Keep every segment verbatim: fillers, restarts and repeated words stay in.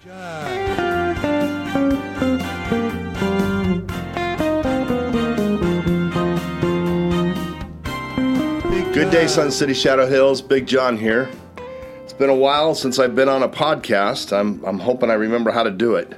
Good day, Sun City Shadow Hills. Big John here. It's been a while since I've been on a podcast. I'm I'm hoping I remember how to do it.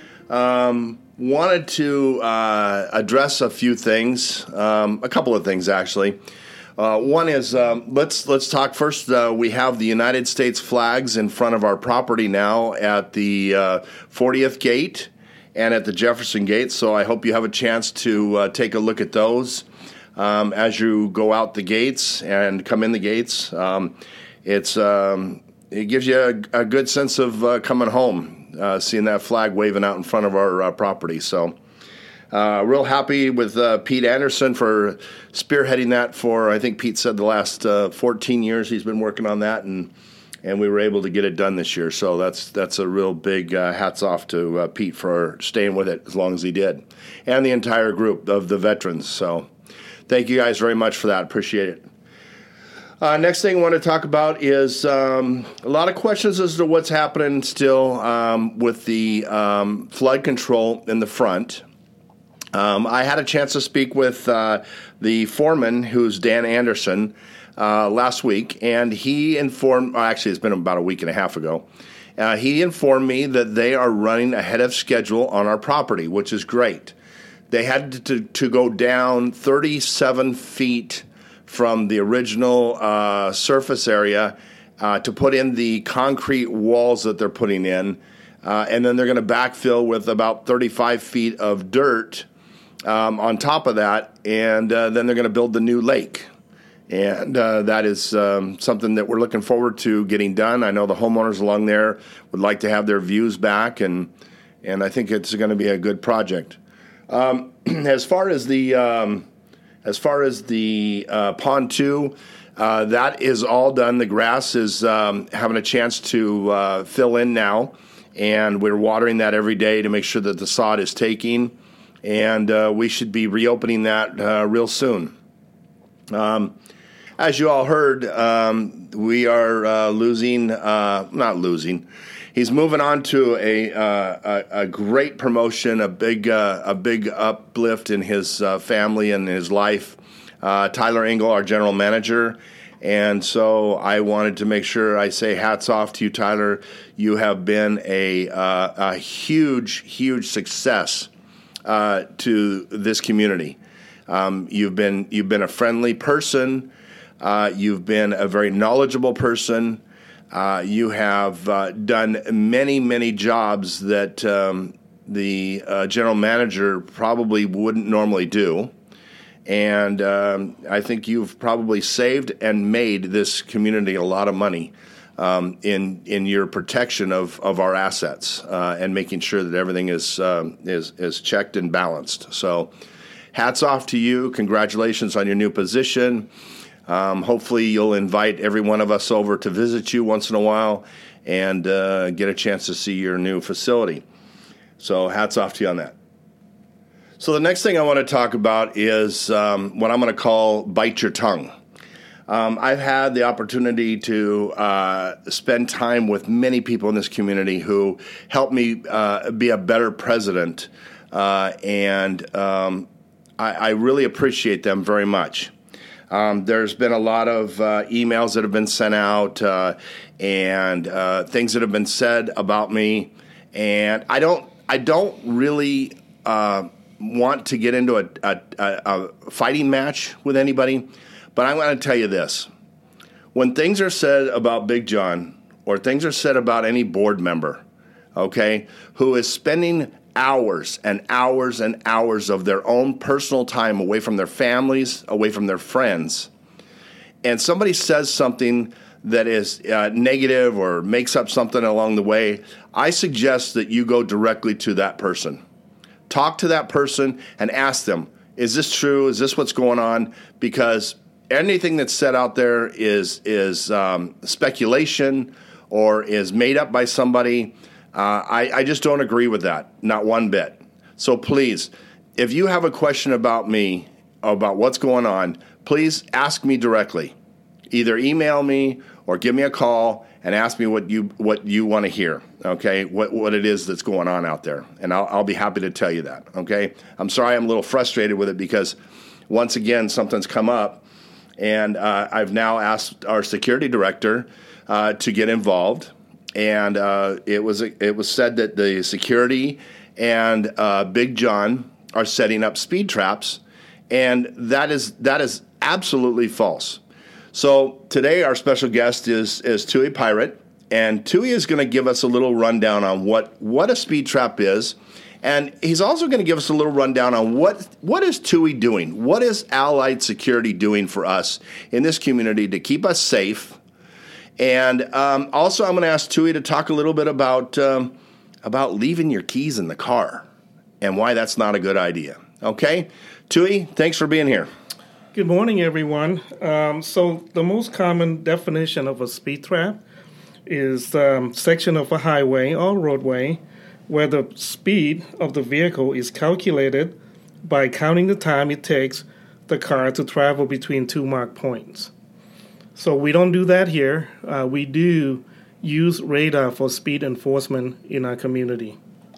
Um, wanted to uh, address a few things, um, a couple of things actually. Uh, one is um, let's let's talk first. Uh, we have the United States flags in front of our property now at the uh, fortieth gate and at the Jefferson gate. So I hope you have a chance to uh, take a look at those um, as you go out the gates and come in the gates. Um, it's um, it gives you a, a good sense of uh, coming home, uh, seeing that flag waving out in front of our uh, property. So. Uh, real happy with uh, Pete Anderson for spearheading that for, I think Pete said the last uh, fourteen years he's been working on that, and and we were able to get it done this year. So that's that's a real big uh, hats off to uh, Pete for staying with it as long as he did, and the entire group of the veterans. So thank you guys very much for that. Appreciate it. Uh, next thing I want to talk about is um, a lot of questions as to what's happening still um, with the um, flood control in the front. Um, I had a chance to speak with uh, the foreman, who's Dan Anderson, uh, last week, and he informed, well, actually it's been about a week and a half ago, uh, he informed me that they are running ahead of schedule on our property, which is great. They had to, to go down thirty-seven feet from the original uh, surface area uh, to put in the concrete walls that they're putting in, uh, and then they're going to backfill with about thirty-five feet of dirt Um, on top of that, and uh, then they're going to build the new lake. And uh, that is um, something that we're looking forward to getting done. I know the homeowners along there would like to have their views back, and and I think it's going to be a good project. Um, as far as the um, as far as the uh, pond two, uh, that is all done. The grass is um, having a chance to uh, fill in now, and we're watering that every day to make sure that the sod is taking. And uh, we should be reopening that uh, real soon. Um, as you all heard, um, we are uh, losing, uh, not losing. He's moving on to a uh, a, a great promotion, a big uh, a big uplift in his uh, family and his life. Uh, Tyler Engel, our general manager. And so I wanted to make sure I say hats off to you, Tyler. You have been a uh, a huge, huge success Uh, to this community. Um, you've been you've been a friendly person. Uh, you've been a very knowledgeable person. Uh, you have uh, done many many jobs that um, the uh, general manager probably wouldn't normally do, and um, I think you've probably saved and made this community a lot of money. Um, in in your protection of, of our assets uh, and making sure that everything is um, is is checked and balanced. So, hats off to you. Congratulations on your new position. Um, hopefully, you'll invite every one of us over to visit you once in a while and uh, get a chance to see your new facility. So, hats off to you on that. So, the next thing I want to talk about is um, what I'm going to call bite your tongue. Um, I've had the opportunity to uh, spend time with many people in this community who helped me uh, be a better president, uh, and um, I, I really appreciate them very much. Um, there's been a lot of uh, emails that have been sent out uh, and uh, things that have been said about me, and I don't, I don't really uh, want to get into a, a, a fighting match with anybody. But I'm going to tell you this. When things are said about Big John or things are said about any board member, okay, who is spending hours and hours and hours of their own personal time away from their families, away from their friends, and somebody says something that is uh, negative or makes up something along the way, I suggest that you go directly to that person. Talk to that person and ask them, is this true? Is this what's going on? Because anything that's said out there is is um, speculation or is made up by somebody. Uh, I, I just don't agree with that, not one bit. So please, if you have a question about me, about what's going on, please ask me directly. Either email me or give me a call, and ask me what you what you want to hear, okay, what what it is that's going on out there, and I'll, I'll be happy to tell you that, okay. I'm sorry I'm a little frustrated with it because, once again, something's come up, and uh, I've now asked our security director uh, to get involved, and uh, it was it was said that the security and uh, Big John are setting up speed traps, and that is that is absolutely false. So today our special guest is is Tui Pirate, and Tui is going to give us a little rundown on what, what a speed trap is, and he's also going to give us a little rundown on what what is Tui doing, what is Allied Security doing for us in this community to keep us safe, and um, also I'm going to ask Tui to talk a little bit about um, about leaving your keys in the car and why that's not a good idea. Okay, Tui, thanks for being here. Good morning, everyone. Um, so the most common definition of a speed trap is um, section of a highway or roadway where the speed of the vehicle is calculated by counting the time it takes the car to travel between two marked points. So we don't do that here. Uh, we do use radar for speed enforcement in our community.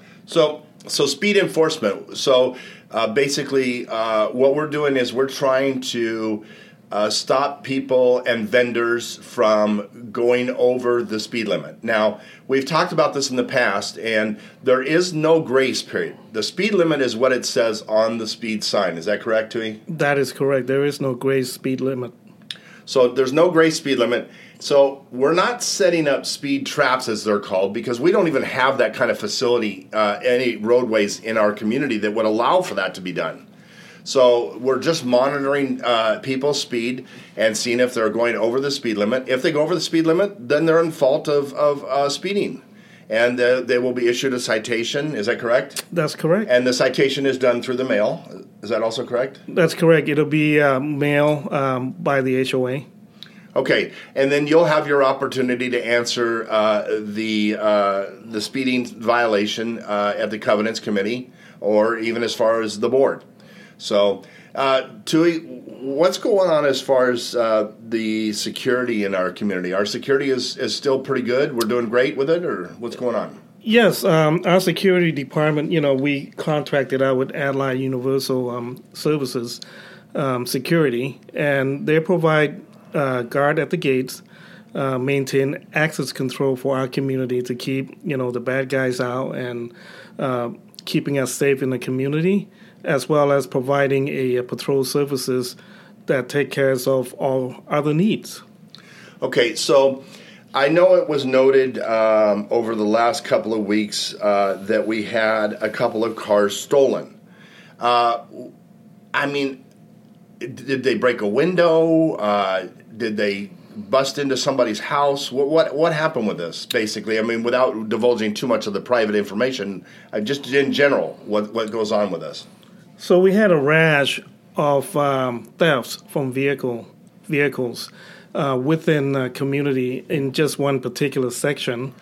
So, so speed enforcement. So uh, basically uh, what we're doing is we're trying to uh, stop people and vendors from going over the speed limit. Now, we've talked about this in the past, and there is no grace period. The speed limit is what it says on the speed sign. Is that correct, Tui? That is correct. There is no grace speed limit. So there's no grace speed limit. So we're not setting up speed traps, as they're called, because we don't even have that kind of facility, uh, any roadways in our community that would allow for that to be done. So we're just monitoring uh, people's speed and seeing if they're going over the speed limit. If they go over the speed limit, then they're in fault of, of uh, speeding. And uh, they will be issued a citation. Is that correct? That's correct. And the citation is done through the mail. Is that also correct? That's correct. It'll be uh, mail um, by the H O A. Okay, and then you'll have your opportunity to answer uh, the uh, the speeding violation uh, at the Covenants Committee, or even as far as the board. So, uh, Tui, what's going on as far as uh, the security in our community? Our security is, is still pretty good? We're doing great with it, or what's going on? Yes, um, our security department, you know, we contracted out with Allied Universal um, Services um, Security, and they provide uh, guard at the gates, uh, maintain access control for our community to keep, you know, the bad guys out and uh, keeping us safe in the community, as well as providing a, a patrol services that take care of all other needs. Okay, so I know it was noted um, over the last couple of weeks uh, that we had a couple of cars stolen. Uh, I mean, did they break a window? Uh, did they bust into somebody's house? What, what what happened with this, basically? I mean, without divulging too much of the private information, uh, just in general, what, what goes on with this? So we had a rash of um, thefts from vehicle vehicles uh, within the community in just one particular section.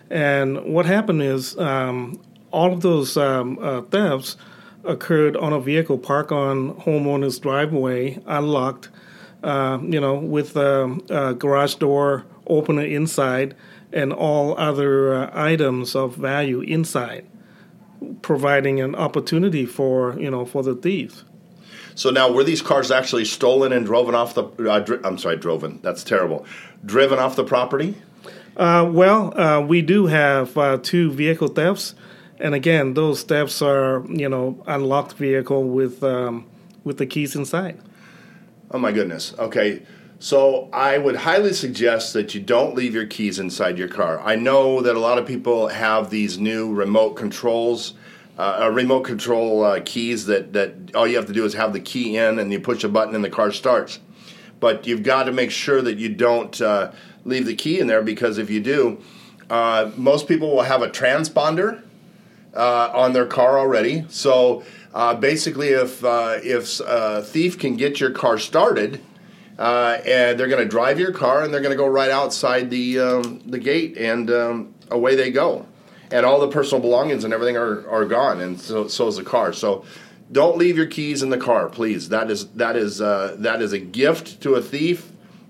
And what happened is um, all of those um, uh, thefts occurred on a vehicle parked on homeowner's driveway, unlocked, uh, you know, with a, a garage door opener inside and all other uh, items of value inside, providing an opportunity for, you know, for the thieves. So now, were these cars actually stolen and driven off the, uh, dri- I'm sorry, driven, that's terrible, driven off the property? Uh, well, uh, we do have uh, two vehicle thefts. And again, those thefts are, you know, unlocked vehicle with um, with the keys inside. Oh, my goodness. Okay. So I would highly suggest that you don't leave your keys inside your car. I know that a lot of people have these new remote controls, uh, remote control uh, keys that, that all you have to do is have the key in and you push a button and the car starts. But you've got to make sure that you don't uh, leave the key in there, because if you do, uh, most people will have a transponder Uh, on their car already. So uh, basically, if uh, if a thief can get your car started, uh, and they're going to drive your car, and they're going to go right outside the um, the gate, and um, away they go, and all the personal belongings and everything are, are gone, and so so is the car. So don't leave your keys in the car, please. That is that is uh, that is a gift to a thief,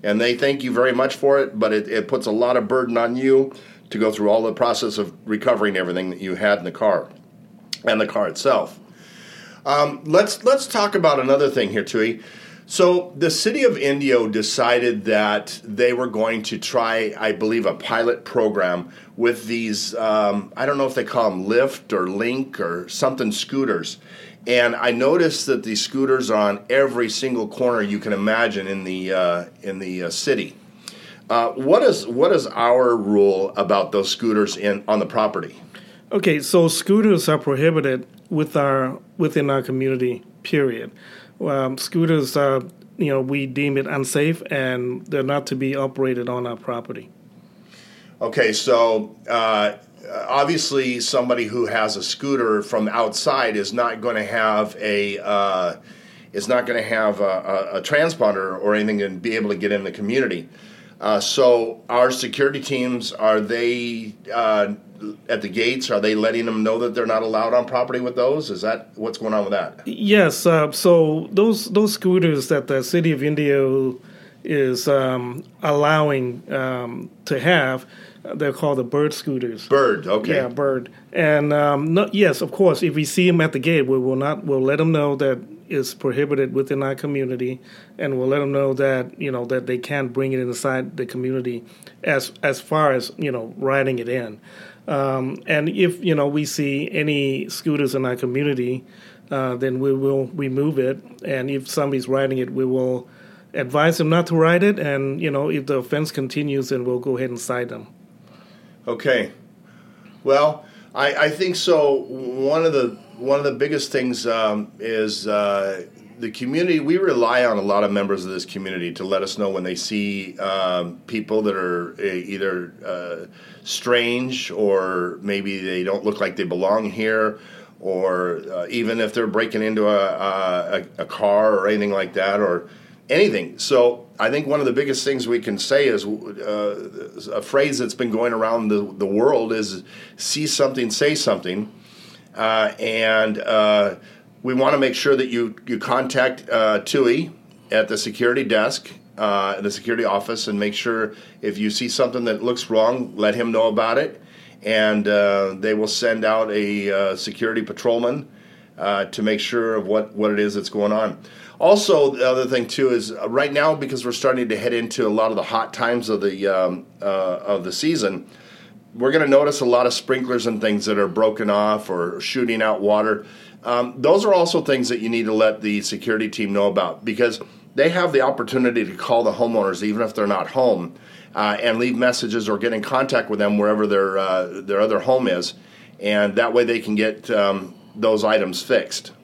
And they thank you very much for it, but it, it puts a lot of burden on you to go through all the process of recovering everything that you had in the car and the car itself. Um, let's let's talk about another thing here, Tui. So the city of Indio decided that they were going to try, I believe, a pilot program with these, um, I don't know if they call them Lyft or Link or something scooters. And I noticed that these scooters are on every single corner you can imagine in the uh, in the uh, city. Uh, what is what is our rule about those scooters in on the property? Okay, so scooters are prohibited with our within our community. Period. Um, scooters, uh, you know, we deem it unsafe, and they're not to be operated on our property. Okay, so. Uh, Obviously, somebody who has a scooter from outside is not going to have a uh, is not going to have a, a, a transponder or anything and be able to get in the community. Uh, so, our security teams, are they uh, at the gates? Are they letting them know that they're not allowed on property with those? Is that what's going on with that? Yes. Uh, so those those scooters that the city of Indio is um, allowing um, to have. They're called the Bird scooters. Bird, okay. Yeah, Bird. And um, no, yes, of course, if we see them at the gate, we will not. We'll let them know that it's prohibited within our community, and we'll let them know that you know that they can't bring it inside the community, as as far as you know riding it in. Um, and if you know we see any scooters in our community, uh, then we will remove it. And if somebody's riding it, we will advise them not to ride it. And you know if the offense continues, then we'll go ahead and cite them. Okay. Well, I, I think so. One of the one of the biggest things um, is uh, the community. We rely on a lot of members of this community to let us know when they see um, people that are either uh, strange or maybe they don't look like they belong here, or uh, even if they're breaking into a, a, a car or anything like that, or anything. So I think one of the biggest things we can say is uh, a phrase that's been going around the, the world is see something, say something. Uh, and uh, we want to make sure that you, you contact uh, Tui at the security desk, uh, the security office, and make sure if you see something that looks wrong, let him know about it. And uh, they will send out a uh, security patrolman uh, to make sure of what, what it is that's going on. Also, the other thing too is uh, right now, because we're starting to head into a lot of the hot times of the um, uh, of the season, we're going to notice a lot of sprinklers and things that are broken off or shooting out water. Um, those are also things that you need to let the security team know about, because they have the opportunity to call the homeowners even if they're not home uh, and leave messages or get in contact with them wherever their uh, their other home is, and that way they can get um, those items fixed.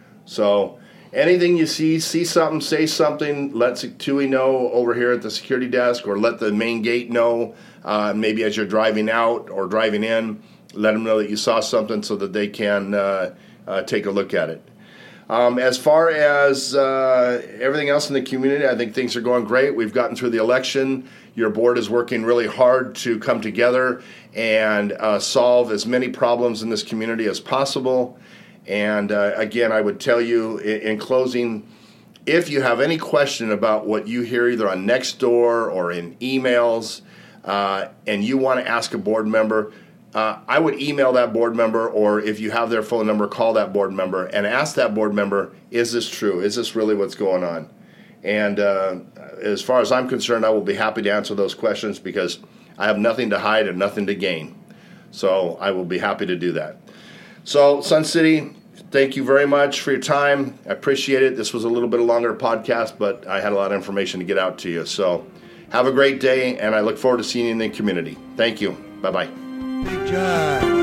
So. Anything you see, see something, say something, let Tui know over here at the security desk, or let the main gate know, uh, maybe as you're driving out or driving in, let them know that you saw something so that they can uh, uh, take a look at it. Um, as far as uh, everything else in the community, I think things are going great. We've gotten through the election. Your board is working really hard to come together and uh, solve as many problems in this community as possible. And uh, again, I would tell you in, in closing, if you have any question about what you hear either on Nextdoor or in emails, uh, and you want to ask a board member, uh, I would email that board member, or if you have their phone number, call that board member and ask that board member, is this true? Is this really what's going on? And uh, as far as I'm concerned, I will be happy to answer those questions, because I have nothing to hide and nothing to gain. So I will be happy to do that. So, Sun City, thank you very much for your time. I appreciate it. This was a little bit longer podcast, but I had a lot of information to get out to you. So, have a great day, and I look forward to seeing you in the community. Thank you. Bye-bye. Big John.